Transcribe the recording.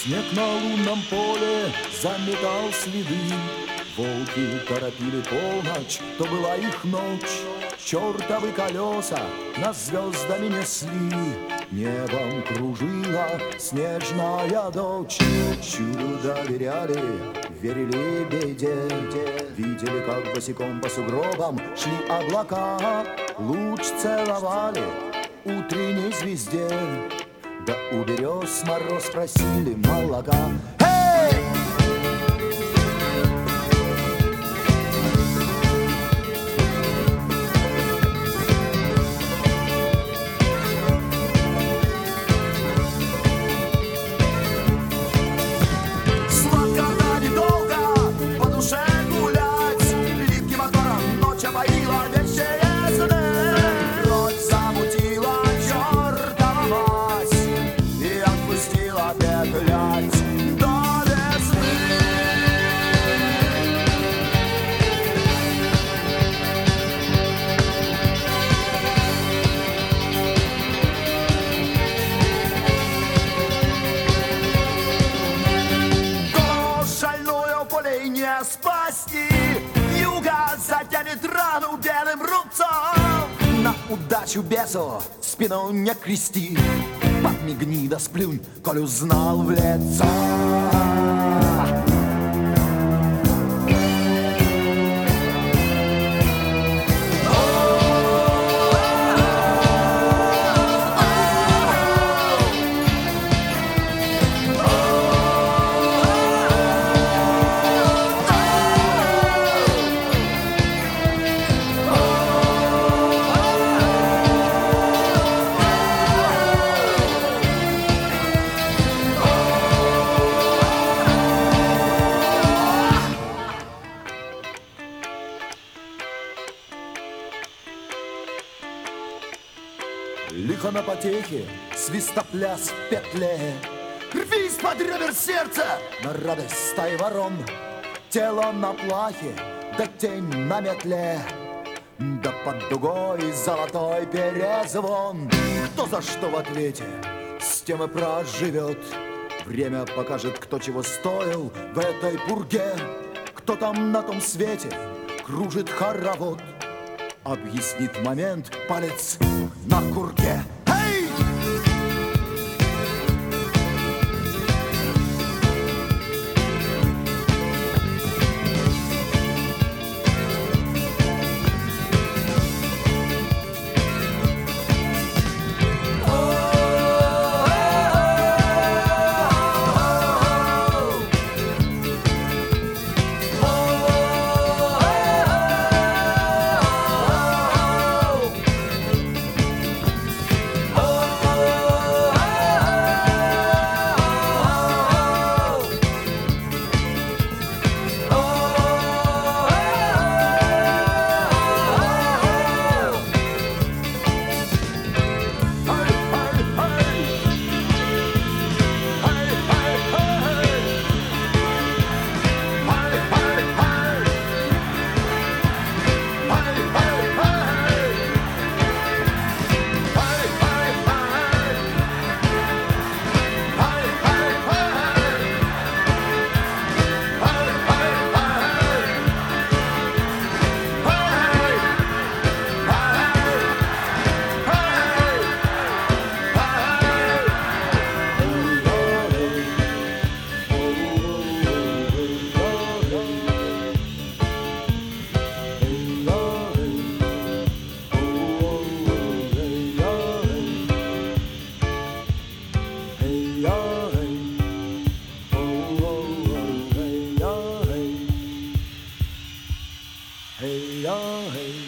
Снег на лунном поле заметал следы. Волки торопили полночь, то была их ночь. Чертовы колеса нас звездами несли. Небом кружила снежная дочь. Чуду доверяли, верили беде. Видели, как босиком по сугробам шли облака. Луч целовали утренней звезде. Да у берез мороз просили молока. Спасти юга затянет рану белым рубцом. На удачу бесу спину не крести. Подмигни да сплюнь, коль узнал в лицо. Лихо на потехе, свистопляс в петле. Рвись под ребер сердца! На радость стаи ворон, тело на плахе, да тень на метле. Да под дугой золотой перезвон. Кто за что в ответе, с тем и проживет. Время покажет, кто чего стоил в этой пурге. Кто там на том свете кружит хоровод. Объяснит момент палец на курке. Эй! Hey, hey.